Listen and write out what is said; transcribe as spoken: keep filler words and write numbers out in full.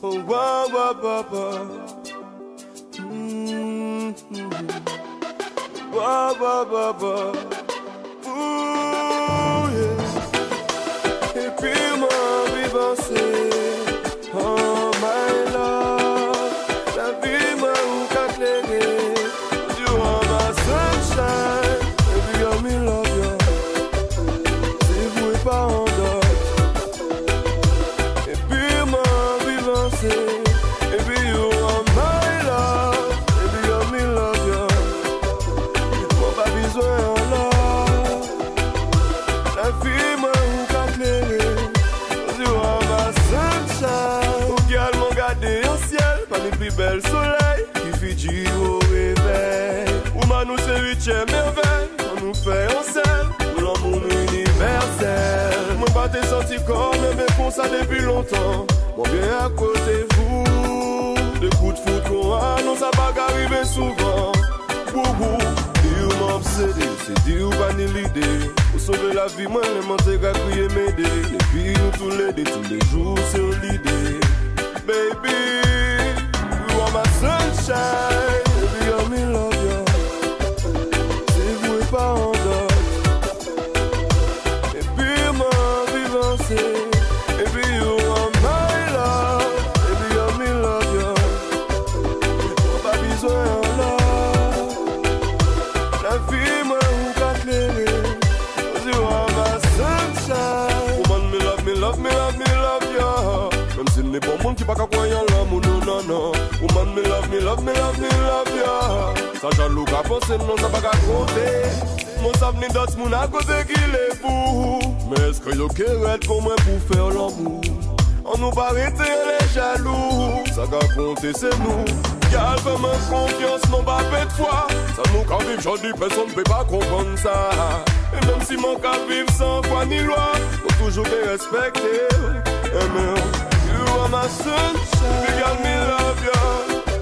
Oh, wah, wah, wah, wah. Mm-hmm. Wah, wah, wah, wah. Ooh, yeah. Et puis moi, vie penser. Oh, my love. La vie m'a ou qu'a clairé. You are my sunshine. Baby, I'm in love, yo. Si vous êtes pas en dot. Et puis moi, vie penser. Et puis you are my love. Baby, I'm in love, yo. Mon pas besoin en love. La vie m'a ou qu'a clairé. You are my sunshine. Ou qu'elle m'ont gardé au ciel. Pas les plus belles soleils qui fit du au réveil. Ou ma nous c'est huitième merveille. On nous fait en scène pour l'amour universel. Moi pas t'es senti comme mais pour ça depuis longtemps. Moi bien à côté de vous. De coups de foot qu'on a, non ça va arriver souvent. Boubou, dis-vous m'obséder, c'est dire ou pas ni l'idée. Pour sauver la vie, moi les mentir qu'à crier m'aider. Et puis nous tous les deux, tous les jours sur l'idée. Baby, you are my sunshine. Baby, I'm in love, yo. Si vous êtes pas en dot. Et puis moi, vivant c'est. Et puis you are my love. Baby, I'm in love, yo. Pas besoin en love. La vie, moi, ou qu'a clairé. You are my sunshine. Woman, me love, me love, me love, me love, yo. Même si n'est pas monde qui pas qu'à croire en l'amour, non, non, non. Woman, me love, me love, me love, me love, yo. Ça jaloux qu'à penser, non, ça pas qu'à compter. Mon savni d'autres, mon à côté qui les fou. Mais est-ce que y'a qu'elle pour moi pour faire l'amour? On nous pas arrêter les jaloux. Ça qu'à compter, c'est nous. Y'a fait ma confiance, non pas fait de foi. Ça nous qu'à vivre, j'en dis, personne ne peut pas comprendre ça. Et même si mon cas vivre sans foi ni loi, faut toujours les respecter. And you are my sunshine. Big and me love you.